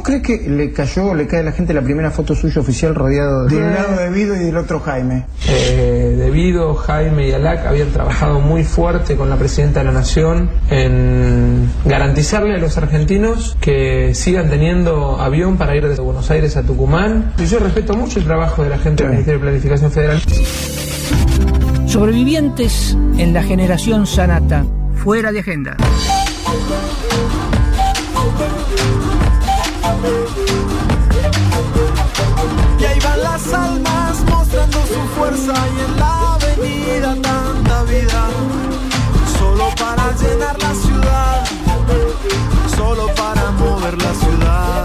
crees que le cae a la gente la primera foto suya oficial rodeado de un lado de Vido y del otro Jaime? De Vido, Jaime y Alac habían trabajado muy fuerte con la Presidenta de la Nación en garantizarle a los argentinos que sigan teniendo avión para ir desde Buenos Aires a Tucumán. Y yo respeto mucho el trabajo de la gente del Ministerio de Planificación Federal. Sobrevivientes en la generación Sanata, fuera de agenda. Y ahí van las almas mostrando su fuerza y en la avenida tanta vida, solo para llenar la ciudad, solo para mover la ciudad.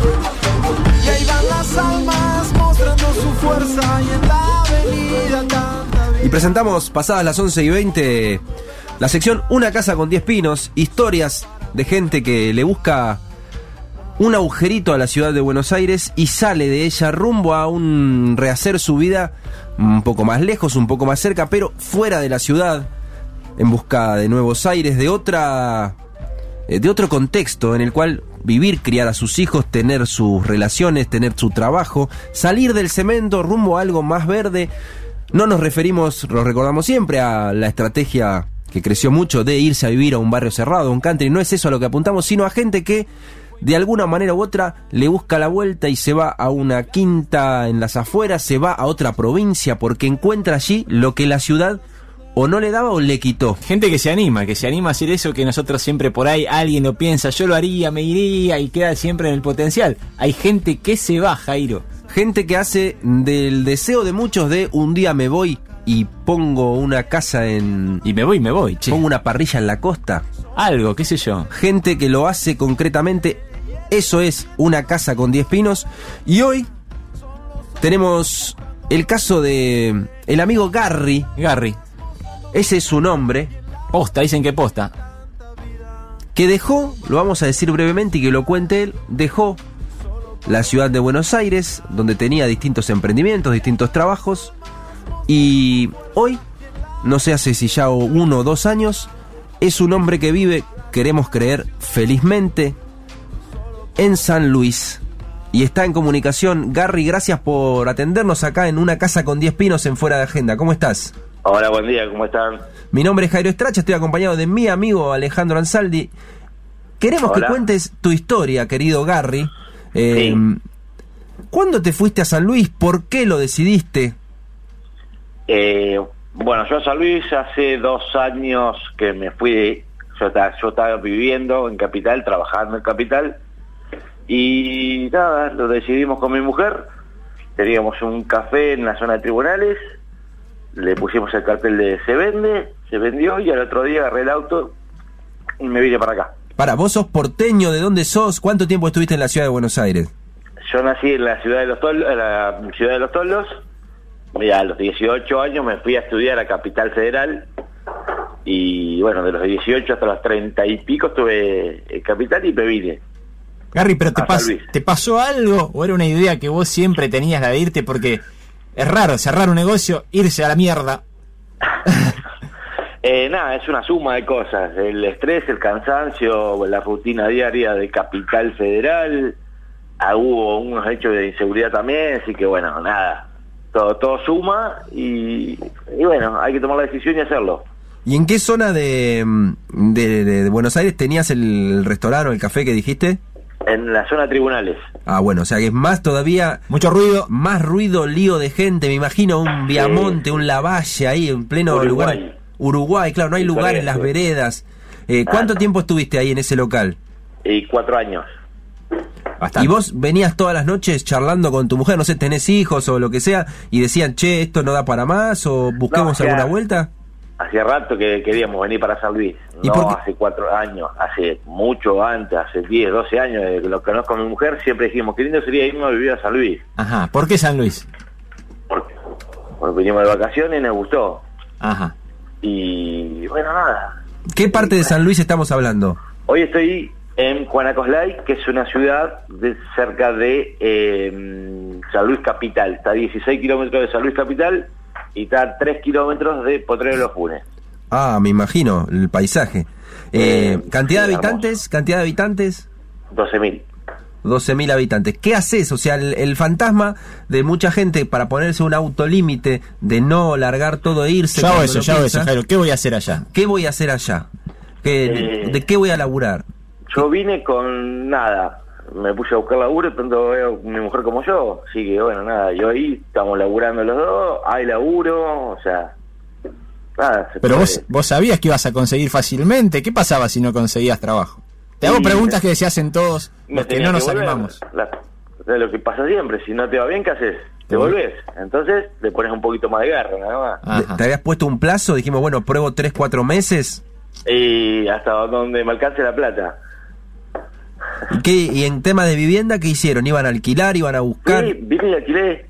Y ahí van las almas mostrando su fuerza y en la avenida tanta vida. Y presentamos, pasadas las 11:20, la sección Una casa con 10 pinos, historias de gente que le busca un agujerito a la ciudad de Buenos Aires y sale de ella rumbo a rehacer su vida un poco más lejos, un poco más cerca, pero fuera de la ciudad, en busca de nuevos aires, de otro contexto en el cual vivir, criar a sus hijos, tener sus relaciones, tener su trabajo, salir del cemento rumbo a algo más verde. No nos referimos, lo recordamos siempre, a la estrategia que creció mucho de irse a vivir a un barrio cerrado, un country. No es eso a lo que apuntamos, sino a gente que de alguna manera u otra le busca la vuelta y se va a una quinta en las afueras, se va a otra provincia porque encuentra allí lo que la ciudad o no le daba o le quitó. Gente que se anima a hacer eso que nosotros siempre por ahí alguien lo piensa, yo lo haría, me iría, y queda siempre en el potencial. Hay gente que se va, Jairo. Gente que hace del deseo de muchos de un día me voy y pongo una casa en... Y me voy, che. Pongo una parrilla en la costa. Algo, qué sé yo. Gente que lo hace concretamente. Eso es Una casa con 10 pinos. Y hoy tenemos el caso de el amigo Garry. Ese es su nombre. Posta, dicen que posta. Que dejó, lo vamos a decir brevemente y que lo cuente él, dejó la ciudad de Buenos Aires, donde tenía distintos emprendimientos, distintos trabajos. Y hoy, no sé hace si ya 1 o 2 años, es un hombre que vive, queremos creer, felizmente en San Luis. Y está en comunicación. Garry, gracias por atendernos acá en Una casa con 10 pinos en Fuera de Agenda. ¿Cómo estás? Hola, buen día, ¿cómo están? Mi nombre es Jairo Estracha, estoy acompañado de mi amigo Alejandro Ansaldi. Queremos que cuentes tu historia, querido Garry. Sí. ¿Cuándo te fuiste a San Luis? ¿Por qué lo decidiste? Bueno, yo a San Luis hace 2 años que me fui. Yo estaba viviendo en Capital, trabajando en Capital. Y nada, lo decidimos con mi mujer. Teníamos un café en la zona de tribunales. Le pusimos el cartel de se vende, se vendió y al otro día agarré el auto y me vine para acá. ¿Vos sos porteño? ¿De dónde sos? ¿Cuánto tiempo estuviste en la ciudad de Buenos Aires? Yo nací en la ciudad de Los Toldos, y a los 18 años me fui a estudiar a Capital Federal, y bueno, de los 18 hasta los 30 y pico estuve en Capital y me vine. Garry, pero ¿te pasó algo o era una idea que vos siempre tenías, la de irte? Porque es raro cerrar un negocio, irse a la mierda. Nada, es una suma de cosas, el estrés, el cansancio, la rutina diaria de Capital Federal, hubo unos hechos de inseguridad también, así que bueno, nada, todo suma y bueno, hay que tomar la decisión y hacerlo. ¿Y en qué zona de Buenos Aires tenías el restaurante o el café que dijiste? En la zona de tribunales. Ah, bueno, o sea que es más todavía... Mucho ruido. Más ruido, lío de gente, me imagino un Viamonte, un Lavalle ahí en pleno Uruguay. lugar... Uruguay, claro, no hay lugar en las veredas. ¿Cuánto tiempo estuviste ahí en ese local? 4 años. Bastante. ¿Y vos venías todas las noches charlando con tu mujer, no sé, tenés hijos o lo que sea, y decían, che, esto no da para más, o busquemos alguna vuelta? Hacía rato que queríamos venir para San Luis, no hace 4 años, hace mucho antes, hace 10, 12 años, de que lo conozco con mi mujer, siempre dijimos, qué lindo sería irnos a vivir a San Luis. Ajá, ¿por qué San Luis? Porque venimos de vacaciones y nos gustó. Ajá. Y bueno, nada. ¿Qué parte de San Luis estamos hablando? Hoy estoy en Guanacoslay, que es una ciudad cerca de San Luis Capital. Está a 16 kilómetros de San Luis Capital y está a 3 kilómetros de Potrero de los Funes. Ah, me imagino, el paisaje. ¿Cantidad de habitantes? ¿Cantidad de habitantes? 12.000. 12.000 habitantes. ¿Qué haces? O sea, el fantasma de mucha gente para ponerse un autolímite de no largar todo e irse. Yo hago cuando eso, lo piensa. Jairo. ¿Qué voy a hacer allá? ¿Qué voy a hacer allá? ¿De qué voy a laburar? Yo vine con nada. Me puse a buscar laburo, tanto mi mujer como yo. Así que bueno, nada, yo ahí estamos laburando los dos, hay laburo, o sea, nada. Pero vos sabías que ibas a conseguir fácilmente. ¿Qué pasaba si no conseguías trabajo? Te hago preguntas que se hacen todos los que no nos animamos. Lo que pasa siempre, si no te va bien, ¿qué haces? Te volvés. Entonces le pones un poquito más de garra, nada más. ¿Te habías puesto un plazo? Dijimos, bueno, pruebo 3-4 meses. Y hasta donde me alcance la plata. ¿Y en tema de vivienda qué hicieron? ¿Iban a alquilar? ¿Iban a buscar? Sí, vine y alquilé.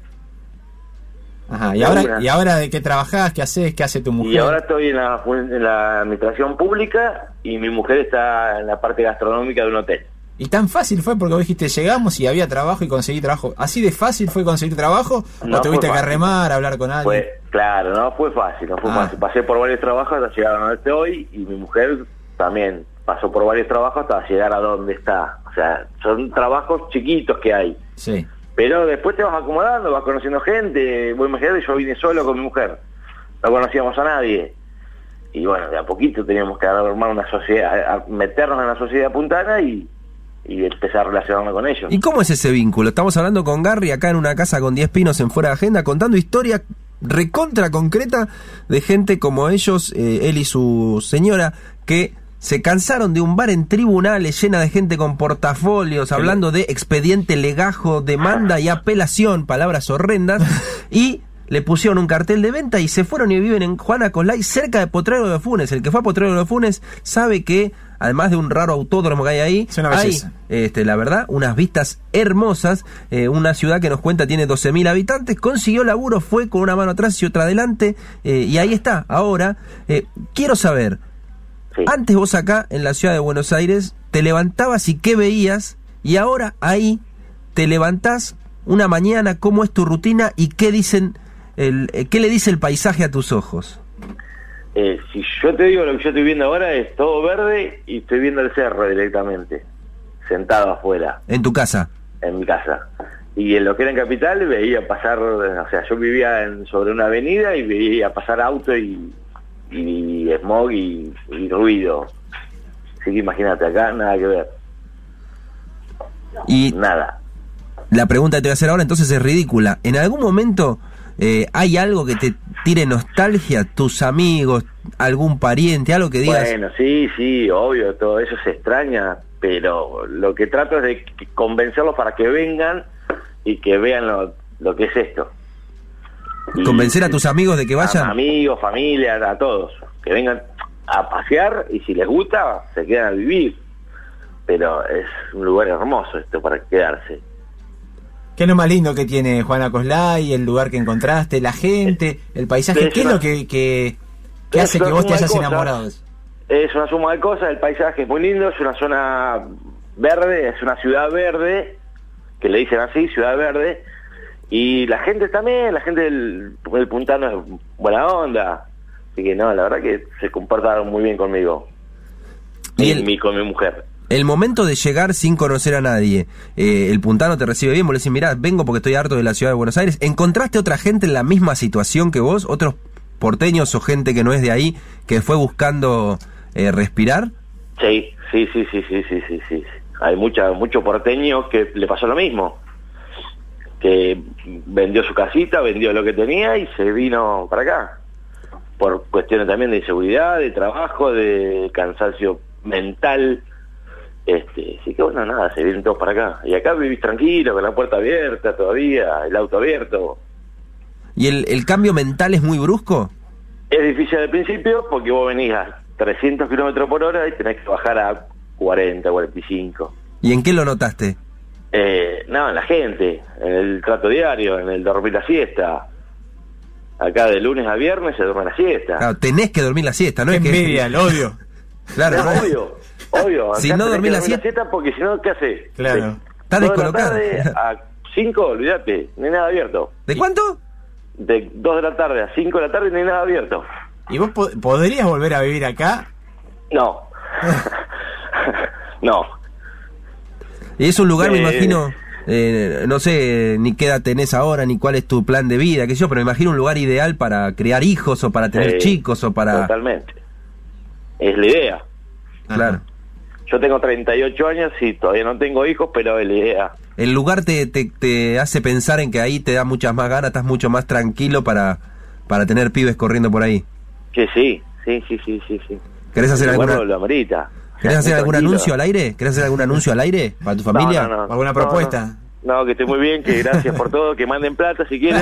Ajá, ¿y ahora de qué trabajás? ¿Qué haces? ¿Qué hace tu mujer? Y ahora estoy en la administración pública y mi mujer está en la parte gastronómica de un hotel. ¿Y tan fácil fue porque vos dijiste llegamos y había trabajo y conseguí trabajo? ¿Así de fácil fue conseguir trabajo? No, ¿O tuviste fue que fácil. remar, hablar con alguien? Claro, no fue fácil, fácil. Pasé por varios trabajos hasta llegar a donde estoy y mi mujer también pasó por varios trabajos hasta llegar a donde está. O sea, son trabajos chiquitos que hay. Sí. Pero después te vas acomodando, vas conociendo gente. Vos imaginate, yo vine solo con mi mujer. No conocíamos a nadie. Y bueno, de a poquito teníamos que armar una sociedad, meternos en la sociedad puntana y empezar a relacionarnos con ellos. ¿Y cómo es ese vínculo? Estamos hablando con Garry acá en una casa con 10 pinos en Fuera de Agenda, contando historia recontra concreta de gente como ellos, él y su señora, que se cansaron de un bar en tribunales llena de gente con portafolios, hablando de expediente, legajo, demanda y apelación, palabras horrendas, y le pusieron un cartel de venta y se fueron y viven en Juan Acoslay, cerca de Potrero de Funes. El que fue a Potrero de Funes sabe que, además de un raro autódromo que hay ahí, hay, la verdad, unas vistas hermosas. Una ciudad que nos cuenta tiene 12.000 habitantes, consiguió laburo, fue con una mano atrás y otra adelante, y ahí está. Ahora, quiero saber, sí. Antes vos acá en la ciudad de Buenos Aires te levantabas y qué veías, y ahora ahí te levantás una mañana, ¿cómo es tu rutina y qué dicen? ¿Qué le dice el paisaje a tus ojos? Si yo te digo lo que yo estoy viendo ahora es todo verde y estoy viendo el cerro directamente, sentado afuera. ¿En tu casa? En mi casa. Y en lo que era en Capital veía pasar, o sea, yo vivía sobre una avenida y veía pasar auto y smog y ruido. Así que imagínate, acá nada que ver. Y nada. La pregunta que te voy a hacer ahora entonces es ridícula. ¿En algún momento hay algo que te tire nostalgia? ¿Tus amigos, algún pariente, algo que digas? Bueno, sí, obvio, todo eso se extraña, pero lo que trato es de convencerlos para que vengan y que vean lo que es esto. ¿Convencer a tus amigos de que vayan? A amigos, familia, a todos, que vengan a pasear y si les gusta, se quedan a vivir. Pero es un lugar hermoso esto para quedarse. ¿Qué es lo más lindo que tiene Juan Acoslay, el lugar que encontraste, la gente, el paisaje? ¿Qué es lo que hace que vos te hayas enamorado de eso? Es una suma de cosas, el paisaje es muy lindo, es una zona verde, es una ciudad verde, que le dicen así, ciudad verde, y la gente también, la gente del puntano es buena onda, así que no, la verdad que se comportaron muy bien conmigo, y con mi mujer. El momento de llegar sin conocer a nadie, el puntano te recibe bien, vos le decís, mirá, vengo porque estoy harto de la ciudad de Buenos Aires. ¿Encontraste otra gente en la misma situación que vos? ¿Otros porteños o gente que no es de ahí, que fue buscando respirar? Sí. Hay mucho porteño que le pasó lo mismo, que vendió su casita, vendió lo que tenía y se vino para acá, por cuestiones también de inseguridad, de trabajo, de cansancio mental. Así que bueno, nada, se vienen todos para acá. Y acá vivís tranquilo, con la puerta abierta todavía, el auto abierto. ¿Y el cambio mental es muy brusco? Es difícil al principio porque vos venís a 300 kilómetros por hora y tenés que bajar a 40, 45. ¿Y en qué lo notaste? No, en la gente, en el trato diario, en el dormir la siesta. Acá de lunes a viernes se duerme la siesta. Claro, tenés que dormir la siesta, ¿no? Qué es que envidia, el odio. Claro, no, obvio. Si no dormís la siesta, porque si no, ¿qué haces? Claro. Estás descolocado. De la tarde a 5, olvídate, no hay nada abierto. ¿De cuánto? De 2 de la tarde a 5 de la tarde no hay nada abierto. ¿Y vos podrías volver a vivir acá? No. No. Y es un lugar, me imagino, no sé ni qué edad tenés ahora, ni cuál es tu plan de vida, qué sé yo, pero me imagino un lugar ideal para criar hijos o para tener chicos o para... Totalmente. Es la idea. Claro. Yo tengo 38 años y todavía no tengo hijos, pero es la idea. El lugar te hace pensar en que ahí te da muchas más ganas, estás mucho más tranquilo para tener pibes corriendo por ahí. Que sí. ¿Querés hacer Lo amerita. ¿Querés hacer algún anuncio al aire? ¿Querés hacer algún anuncio al aire para tu familia? No. ¿Alguna propuesta? No, que esté muy bien, que gracias por todo, que manden plata si quieren.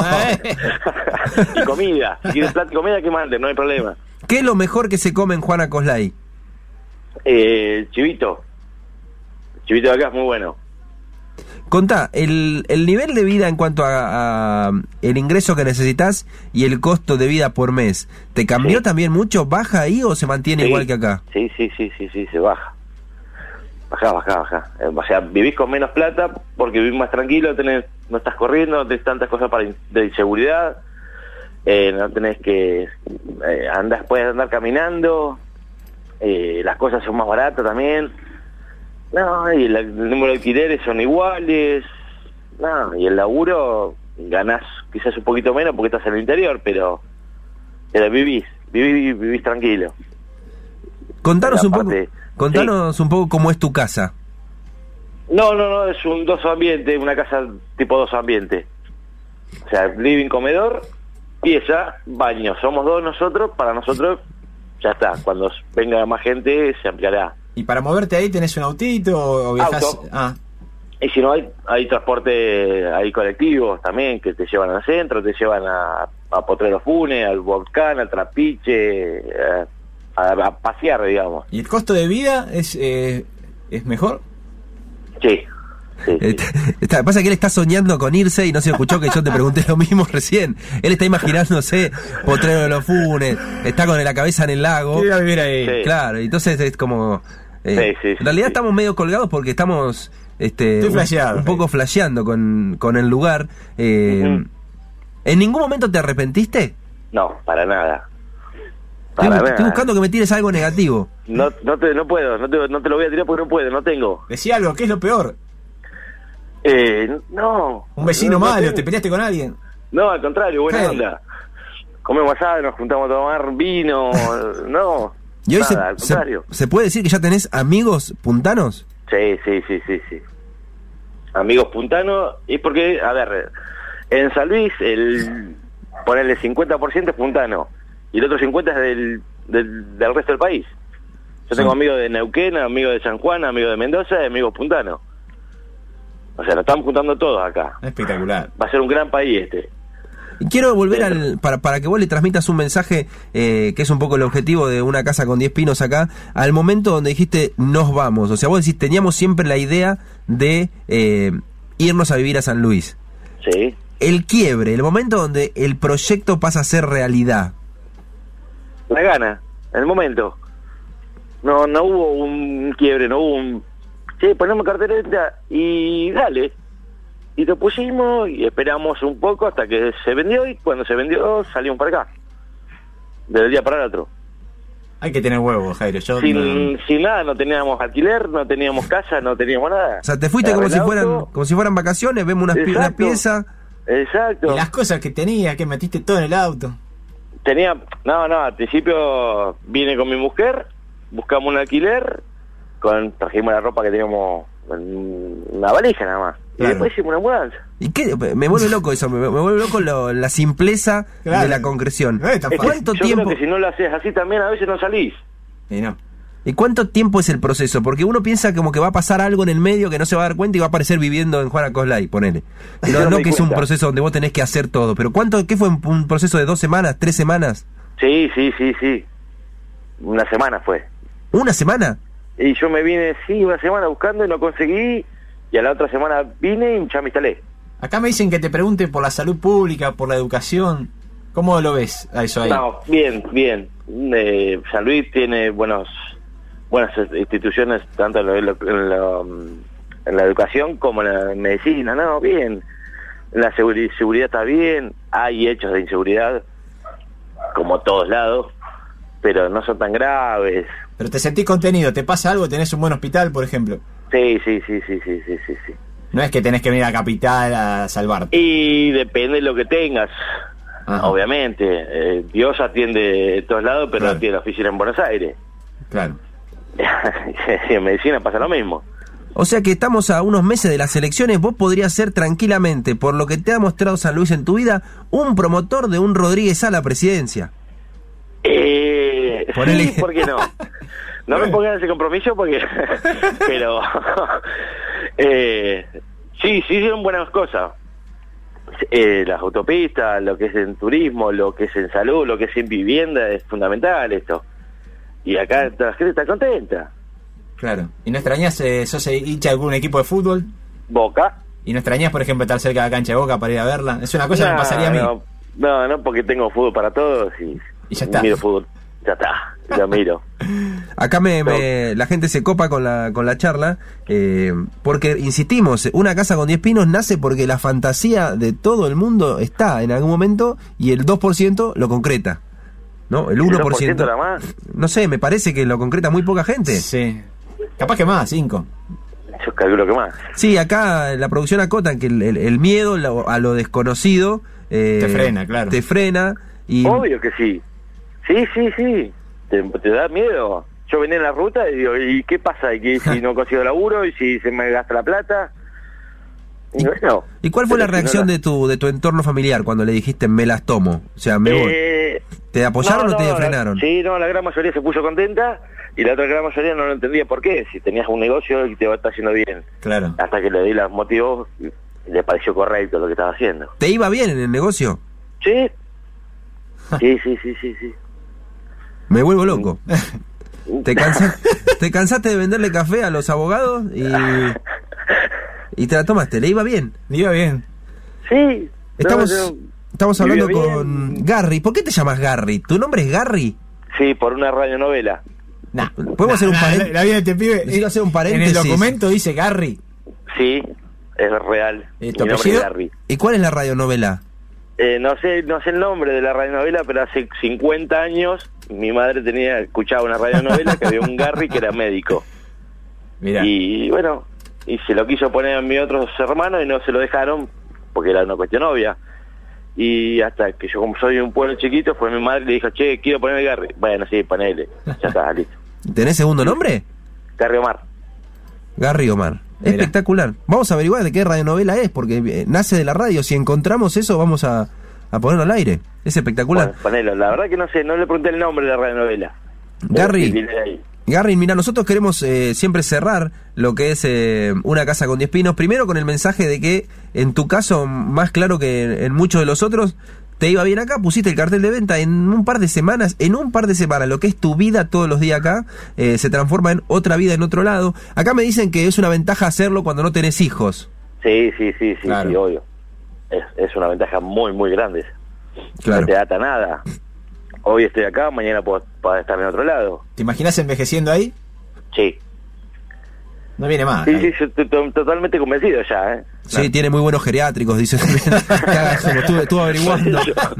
Y comida. Si quieren plata y comida, que manden, no hay problema. ¿Qué es lo mejor que se come en Juan Acoslay? Chivito. Chivito de acá es muy bueno. Contá, el nivel de vida en cuanto a el ingreso que necesitas y el costo de vida por mes, ¿te cambió también mucho? ¿Baja ahí o se mantiene igual que acá? Sí, se baja. Baja. O sea, vivís con menos plata porque vivís más tranquilo, no estás corriendo, no tenés tantas cosas de inseguridad, no tenés que puedes andar caminando, las cosas son más baratas también. No, y el número de alquileres son iguales. No, y el laburo ganás quizás un poquito menos porque estás en el interior, pero vivís tranquilo. Contanos un poco cómo es tu casa. No, es un 2 ambientes, una casa tipo 2 ambientes. O sea, living, comedor, pieza, baño. Somos 2 nosotros, para nosotros ya está. Cuando venga más gente se ampliará. ¿Y para moverte ahí tenés un autito o viajás? Auto. Y si no, hay transporte, hay colectivos también que te llevan al centro, te llevan a Potrero Funes, al Volcán, al Trapiche, a pasear, digamos. ¿Y el costo de vida es mejor? Sí. Pasa que él está soñando con irse y no se escuchó que yo te pregunté lo mismo recién. Él está imaginándose Potrero de los Funes, está con la cabeza en el lago. Quiero vivir ahí. Sí. Claro, entonces es como... Sí, en realidad estamos medio colgados porque estamos flasheado, un poco flasheando con el lugar. ¿En ningún momento te arrepentiste? No, para nada. Estoy buscando que me tires algo negativo. No puedo, no te lo voy a tirar porque no puedo, no tengo. Decía algo, ¿qué es lo peor? No. ¿Un vecino malo? tengo. ¿Te peleaste con alguien? No, al contrario, buena onda. Comemos asado, nos juntamos a tomar vino, no. ¿Y hoy nada, al contrario. se puede decir que ya tenés amigos puntanos? Sí. Amigos puntanos, y porque, a ver, en San Luis, ponerle 50% es puntano, y el otro 50% es del resto del país. Yo tengo amigos de Neuquén, amigos de San Juan, amigos de Mendoza y amigos puntanos. O sea, nos estamos juntando todos acá. Espectacular. Va a ser un gran país este. Y quiero volver para que vos le transmitas un mensaje, que es un poco el objetivo de Una Casa con 10 Pinos acá, al momento donde dijiste nos vamos. O sea, vos decís, teníamos siempre la idea de irnos a vivir a San Luis. Sí. El quiebre, el momento donde el proyecto pasa a ser realidad. La gana, en el momento. No hubo un quiebre, no hubo un... Sí, ponemos cartelera y dale. Y lo pusimos y esperamos un poco hasta que se vendió, y cuando se vendió salimos para acá. Del día para el otro. Hay que tener huevos, Jairo. Sin nada, no teníamos alquiler, no teníamos casa, no teníamos nada. O sea, te fuiste como si fueran vacaciones, vemos una pieza. Exacto. Y las cosas que tenías, que metiste todo en el auto. Al principio vine con mi mujer, buscamos un alquiler, trajimos la ropa que teníamos en una valija nada más. Claro. Y después hicimos una mudanza. ¿Y qué? Me vuelve loco eso, me vuelve loco la simpleza de la concreción. ¿Cuánto Yo tiempo? creo que si no lo haces así también a veces no salís. Y no. ¿Y cuánto tiempo es el proceso? Porque uno piensa como que va a pasar algo en el medio que no se va a dar cuenta y va a aparecer viviendo en Juan Acoslay, ponele. No que es un proceso donde vos tenés que hacer todo. Pero ¿qué fue un proceso de 2 semanas, 3 semanas? Sí. Una semana fue. ¿Una semana? Y yo me vine, una semana buscando y no conseguí. Y a la otra semana vine y ya me instalé. Acá me dicen que te pregunte por la salud pública, por la educación. ¿Cómo lo ves a eso ahí? No, bien. San Luis tiene buenas instituciones, tanto en la educación como en la medicina. No, bien. La seguridad está bien. Hay hechos de inseguridad, como todos lados, pero no son tan graves. Pero te sentís contenido. ¿Te pasa algo? ¿Tenés un buen hospital, por ejemplo? Sí. No es que tenés que venir a Capital a salvarte. Y depende de lo que tengas. Ajá. Obviamente. Dios atiende de todos lados, pero Claro. no tiene la oficina en Buenos Aires. Claro. En medicina pasa lo mismo. O sea que estamos a unos meses de las elecciones, vos podrías ser tranquilamente, por lo que te ha mostrado San Luis en tu vida, un promotor de un Rodríguez a la presidencia. Ponele. Sí, ¿por qué no? No me pongan ese compromiso porque... pero... sí, son buenas cosas. Las autopistas, lo que es en turismo, lo que es en salud, lo que es en vivienda, es fundamental esto. Y acá la gente está contenta. Claro. ¿Y no extrañás, sos hincha de algún equipo de fútbol? Boca. ¿Y no extrañás, por ejemplo, estar cerca de la cancha de Boca para ir a verla? Es una cosa que me pasaría a mí. No, porque tengo fútbol para todos y Y ya está. miro fútbol. Ya está, lo miro. Acá la gente se copa con la charla, porque insistimos, una casa con 10 pinos nace porque la fantasía de todo el mundo está en algún momento y el 2% lo concreta, ¿no? El 1%. nada más. No sé, me parece que lo concreta muy poca gente. Sí. Capaz que más, 5. Yo calculo que más. Sí, acá la producción acota que el miedo a lo desconocido Te frena, claro. Te frena y... Obvio que sí. Sí. ¿Te da miedo? Yo venía en la ruta y digo, ¿y qué pasa? ¿Y qué, si no consigo laburo? ¿Y si se me gasta la plata? Y bueno, ¿Y cuál fue la pero si reacción no de tu entorno familiar cuando le dijiste me las tomo? O sea, me voy. ¿Te apoyaron o te frenaron? Sí, la gran mayoría se puso contenta y la otra gran mayoría no lo entendía por qué. Si tenías un negocio y te va a estar haciendo bien. Claro. Hasta que le di los motivos, le pareció correcto lo que estaba haciendo. ¿Te iba bien en el negocio? Sí. Sí. Me vuelvo loco. ¿Te cansaste de venderle café a los abogados y te la tomaste? ¿Le iba bien? Me iba bien. Sí. Estamos hablando vive bien. con Garry. ¿Por qué te llamas Garry? ¿Tu nombre es Garry? Sí, por una radionovela. Nah. ¿Podemos hacer un paréntesis? La vida de este pibe. Necesito hacer un En paréntesis. el documento dice Garry. Sí, es real. ¿Tu Mi nombre apellido? es Garry. ¿Y cuál es la radionovela? No sé el nombre de la radionovela, pero hace 50 años mi madre escuchaba una radionovela que había un Garry que era médico. Mirá. Y bueno, y se lo quiso poner a mis otros hermanos y no se lo dejaron porque era una cuestión obvia. Y hasta que yo, como soy de un pueblo chiquito, fue mi madre y le dijo, che, quiero ponerme Garry. Bueno, sí, ponele. Ya está, listo. ¿Tenés segundo nombre? Garry Omar. Garry Omar. Mirá. Espectacular. Vamos a averiguar de qué radionovela es, porque nace de la radio. Si encontramos eso, vamos a ponerlo al aire. Es espectacular. Bueno, ponelo. La verdad que no sé, no le pregunté el nombre de la radionovela. Garry. Pero sí, viene de ahí. Garry, mira, nosotros queremos siempre cerrar lo que es Una casa con 10 pinos. Primero con el mensaje de que, en tu caso, más claro que en muchos de los otros, te iba bien acá, pusiste el cartel de venta en un par de semanas, lo que es tu vida todos los días acá, se transforma en otra vida en otro lado. Acá me dicen que es una ventaja hacerlo cuando no tenés hijos. Sí, Claro. sí, obvio. Es una ventaja muy, muy grande. Claro. No te ata nada. Hoy estoy acá, mañana puedo estar en otro lado. ¿Te imaginas envejeciendo ahí? Sí. No viene más. Sí, yo estoy totalmente convencido ya, Sí, tiene muy buenos geriátricos, dicen. Estuve averiguando.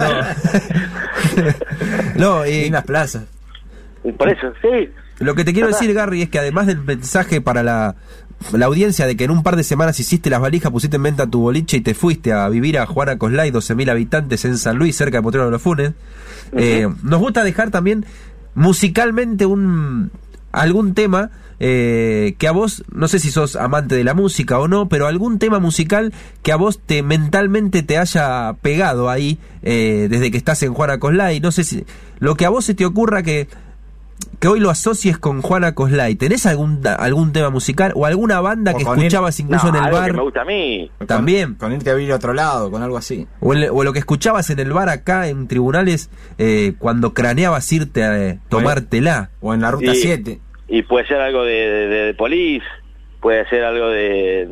No, Lindas plazas. Por eso, sí. lo que te quiero decir, Garry, es que además del mensaje para la audiencia de que en un par de semanas hiciste las valijas, pusiste en venta tu boliche y te fuiste a vivir a Juana Coslay, 12.000 habitantes en San Luis, cerca de Potrero de los Funes, nos gusta dejar también musicalmente algún tema que a vos, no sé si sos amante de la música o no, pero algún tema musical que a vos mentalmente te haya pegado ahí desde que estás en Juana Coslay. No sé si lo que a vos se te ocurra que hoy lo asocies con Juana Coslay. ¿Tenés algún tema musical o alguna banda que escuchabas incluso en el algo bar? que me gusta a mí. También. Con irte a vivir a otro lado, con algo así. O lo que escuchabas en el bar acá en tribunales cuando craneabas irte a tomártela. O en la ruta 7. Y puede ser algo de Police, puede ser algo de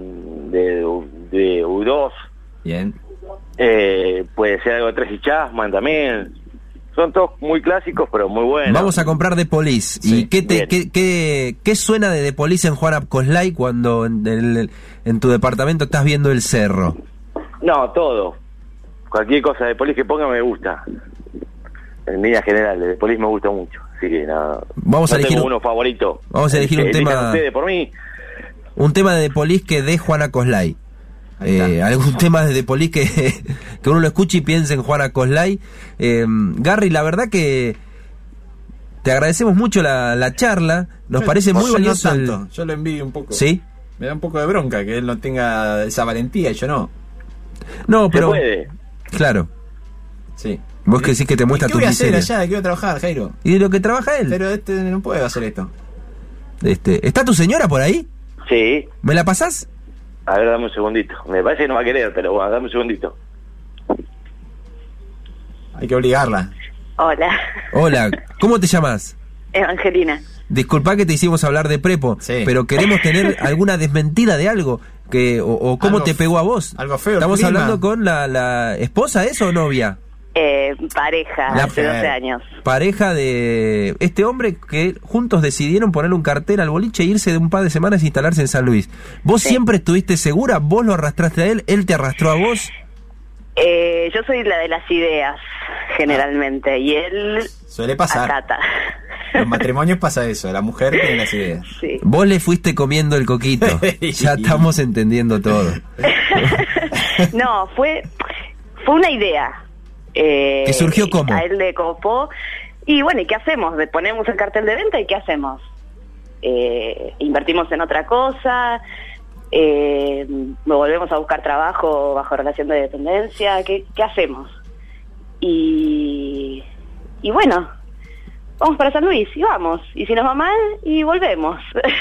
U2, Bien. puede ser algo de Tracy Chapman también. Son todos muy clásicos, pero muy buenos. Vamos a comprar The Police. Sí, ¿Y qué suena de The Police en Juana Coslay cuando en tu departamento estás viendo el cerro? No, todo. Cualquier cosa de Police que ponga me gusta. En líneas generales, de Police me gusta mucho. Así que no, Vamos a elegir tengo uno favorito. Vamos a elegir un Elijan tema. ustedes por mí. un tema de The Police que de Juana Coslay. Algún tema de The Police que uno lo escuche y piense en Juana Coslay. Garry, la verdad que te agradecemos mucho la charla. Nos parece muy valioso. No tanto. Yo lo envidio un poco. ¿Sí? Me da un poco de bronca que él no tenga esa valentía y yo no. No, pero... ¿Se puede? Claro. Sí. Vos que sí que te muestra tu miseria. ¿Qué voy a hacer allá? ¿Qué voy a trabajar, Jairo? ¿Y de lo que trabaja él? Pero no puedo hacer esto. ¿Está tu señora por ahí? Sí. ¿Me la pasás? A ver, dame un segundito. Me parece que no va a querer, pero bueno, dame un segundito. Hay que obligarla. Hola, ¿Cómo te llamas? Evangelina. Disculpa que te hicimos hablar de prepo, sí, pero queremos tener alguna desmentida de algo, o cómo algo te pegó a vos. Algo feo. ¿Estamos hablando con la esposa, eso o novia? Pareja, hace 12 años. Pareja de este hombre que juntos decidieron ponerle un cartel al boliche e irse de un par de semanas e instalarse en San Luis. ¿Vos siempre estuviste segura? ¿Vos lo arrastraste a él te arrastró a vos? Yo soy la de las ideas, generalmente, y él... Suele pasar. Acata. En los matrimonios pasa eso, la mujer tiene las ideas. Sí. Vos le fuiste comiendo el coquito. Ya estamos entendiendo todo. No, fue una idea. ¿Que surgió cómo? A él le copó. Y bueno, ¿y qué hacemos? Ponemos el cartel de venta y ¿qué hacemos? Invertimos en otra cosa, volvemos a buscar trabajo bajo relación de dependencia, ¿qué hacemos? Y bueno, vamos para San Luis y vamos, y si nos va mal, y volvemos.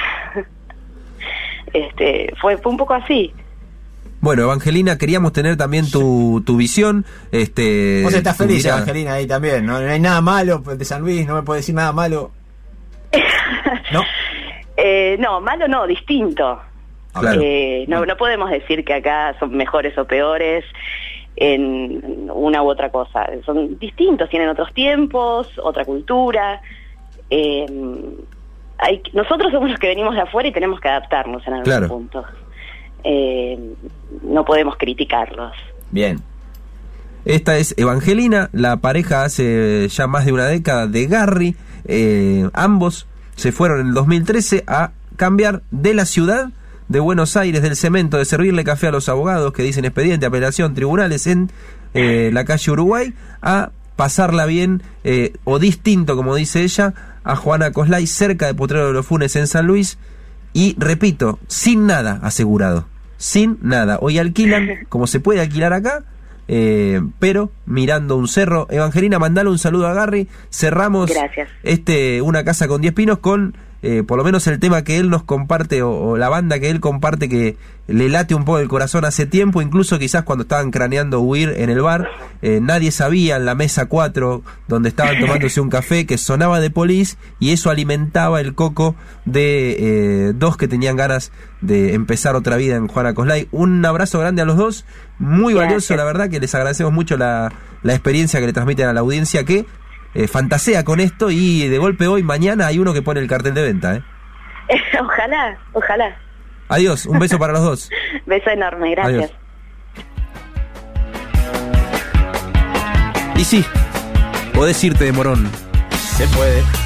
Fue un poco así. Bueno, Evangelina, queríamos tener también tu visión. Vos estás feliz, mirada. Evangelina, ahí también. No hay nada malo de San Luis, no me puede decir nada malo. ¿No? No, malo no, distinto. Claro. No podemos decir que acá son mejores o peores en una u otra cosa. Son distintos, tienen otros tiempos, otra cultura. Nosotros somos los que venimos de afuera y tenemos que adaptarnos en algún punto. No podemos criticarlos. Bien. Esta es Evangelina, la pareja hace ya más de una década de Garry. Ambos se fueron en el 2013 a cambiar de la ciudad de Buenos Aires, del cemento, de servirle café a los abogados que dicen expediente, apelación, tribunales en la calle Uruguay, a pasarla bien, o distinto, como dice ella, a Juana Coslay, cerca de Potrero de los Funes en San Luis. Y repito, sin nada asegurado, sin nada. Hoy alquilan como se puede alquilar acá, pero mirando un cerro. Evangelina, mandale un saludo a Garry. Cerramos Una Casa con 10 Pinos con por lo menos el tema que él nos comparte, o la banda que él comparte, que le late un poco el corazón hace tiempo. Incluso quizás cuando estaban craneando huir en el bar, nadie sabía, en la mesa 4 donde estaban tomándose un café, que sonaba The Police, y eso alimentaba el coco de dos que tenían ganas de empezar otra vida en Juana Coslay. Un abrazo grande a los dos, muy valioso, la verdad, que les agradecemos mucho la experiencia que le transmiten a la audiencia, que fantasea con esto, y de golpe hoy, mañana hay uno que pone el cartel de venta. Ojalá. Adiós, un beso para los dos. Beso enorme, gracias. Adiós. Y sí, podés irte de Morón. Se puede.